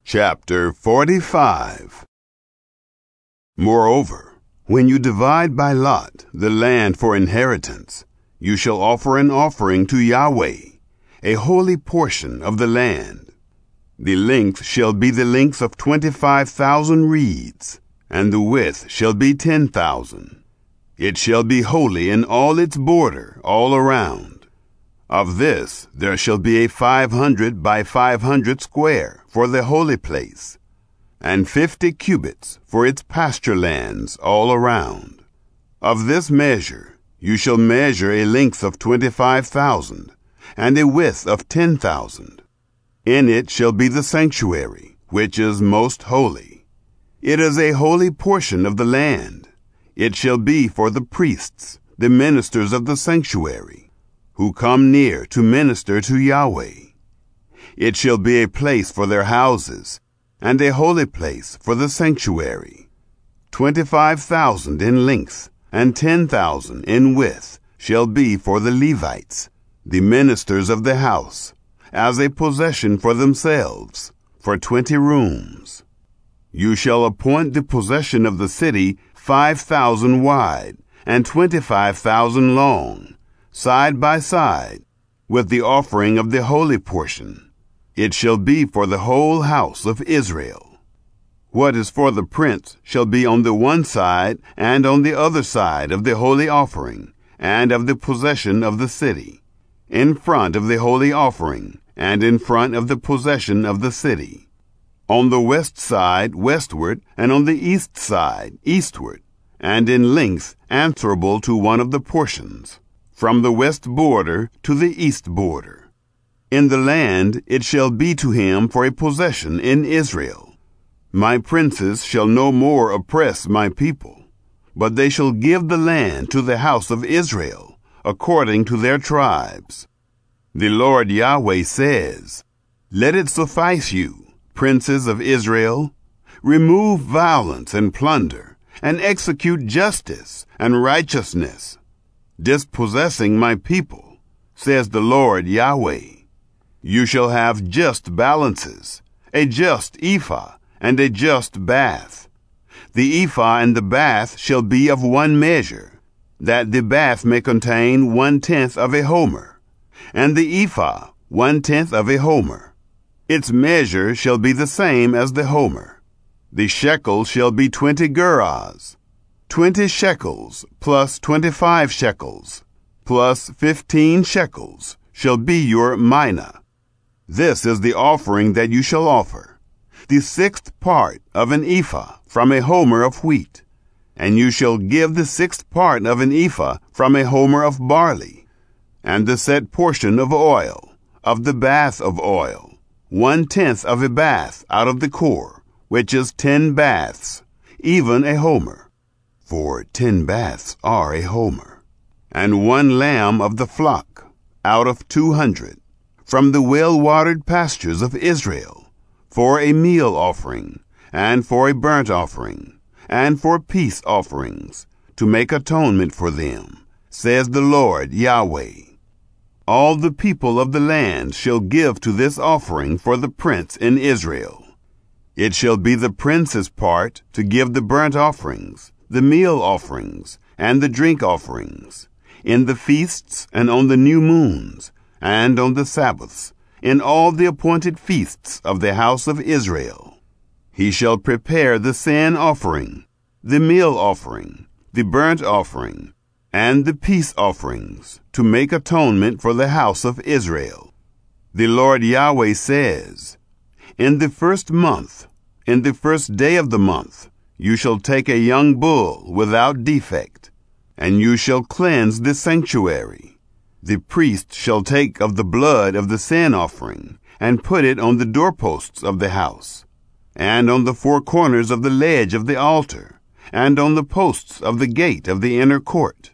Chapter 45. Moreover, when you divide by lot the land for inheritance, you shall offer an offering to Yahweh, a holy portion of the land. The length shall be the length of 25,000 reeds, and the width shall be 10,000. It shall be holy in all its border all around. Of this there shall be a 500 by 500 square for the holy place, and 50 cubits for its pasture lands all around. Of this measure you shall measure a length of 25,000, and a width of 10,000. In it shall be the sanctuary, which is most holy. It is a holy portion of the land. It shall be for the priests, the ministers of the sanctuary, who come near to minister to Yahweh. It shall be a place for their houses, and a holy place for the sanctuary. 25,000 in length, and 10,000 in width shall be for the Levites, the ministers of the house, as a possession for themselves, for 20 rooms. You shall appoint the possession of the city 5,000 wide, and 25,000 long, side by side, with the offering of the holy portion. It shall be for the whole house of Israel. What is for the prince shall be on the one side and on the other side of the holy offering, and of the possession of the city, in front of the holy offering, and in front of the possession of the city. On the west side westward, and on the east side eastward, and in length answerable to one of the portions, from the west border to the east border. In the land it shall be to him for a possession in Israel. My princes shall no more oppress my people, but they shall give the land to the house of Israel, according to their tribes. The Lord Yahweh says, Let it suffice you, princes of Israel. Remove violence and plunder, and execute justice and righteousness, dispossessing my people, says the Lord Yahweh. You shall have just balances, a just ephah and a just bath. The ephah and the bath shall be of one measure, that the bath may contain 1/10 of a homer, and the ephah 1/10 of a homer. Its measure shall be the same as the homer. The shekel shall be 20 gerahs. 20 shekels plus 25 shekels plus 15 shekels shall be your mina. This is the offering that you shall offer, the 6th part of an ephah from a homer of wheat, and you shall give the 6th part of an ephah from a homer of barley, and the set portion of oil, of the bath of oil, 1/10 of a bath out of the core, which is 10 baths, even a homer. For 10 baths are a homer, and 1 lamb of the flock, out of 200, from the well-watered pastures of Israel, for a meal offering, and for a burnt offering, and for peace offerings, to make atonement for them, says the Lord Yahweh. All the people of the land shall give to this offering for the prince in Israel. It shall be the prince's part to give the burnt offerings, the meal offerings, and the drink offerings, in the feasts and on the new moons, and on the Sabbaths, in all the appointed feasts of the house of Israel. He shall prepare the sin offering, the meal offering, the burnt offering, and the peace offerings, to make atonement for the house of Israel. The Lord Yahweh says, In the 1st month, in the 1st day of the month, you shall take a young bull without defect, and you shall cleanse the sanctuary. The priest shall take of the blood of the sin offering, and put it on the doorposts of the house, and on the 4 corners of the ledge of the altar, and on the posts of the gate of the inner court.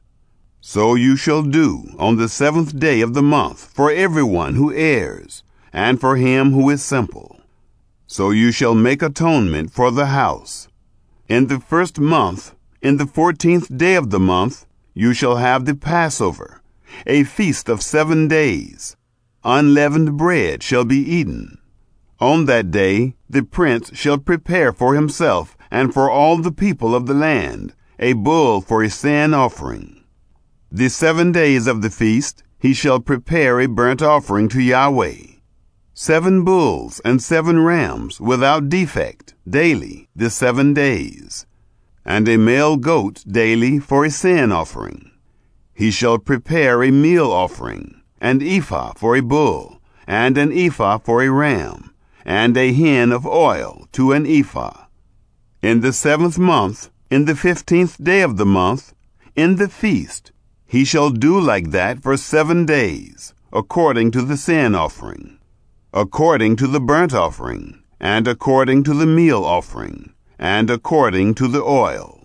So you shall do on the 7th day of the month for everyone who errs, and for him who is simple. So you shall make atonement for the house. In the 1st month, in the 14th day of the month, you shall have the Passover, a feast of 7 days. Unleavened bread shall be eaten. On that day the prince shall prepare for himself and for all the people of the land a bull for a sin offering. The 7 days of the feast he shall prepare a burnt offering to Yahweh, 7 bulls and 7 rams without defect daily the 7 days, and a male goat daily for a sin offering. He shall prepare a meal offering, an ephah for a bull, and an ephah for a ram, and a hin of oil to an ephah. In the 7th month, in the 15th day of the month, in the feast, he shall do like that for 7 days, according to the sin offering, according to the burnt offering, and according to the meal offering, and according to the oil.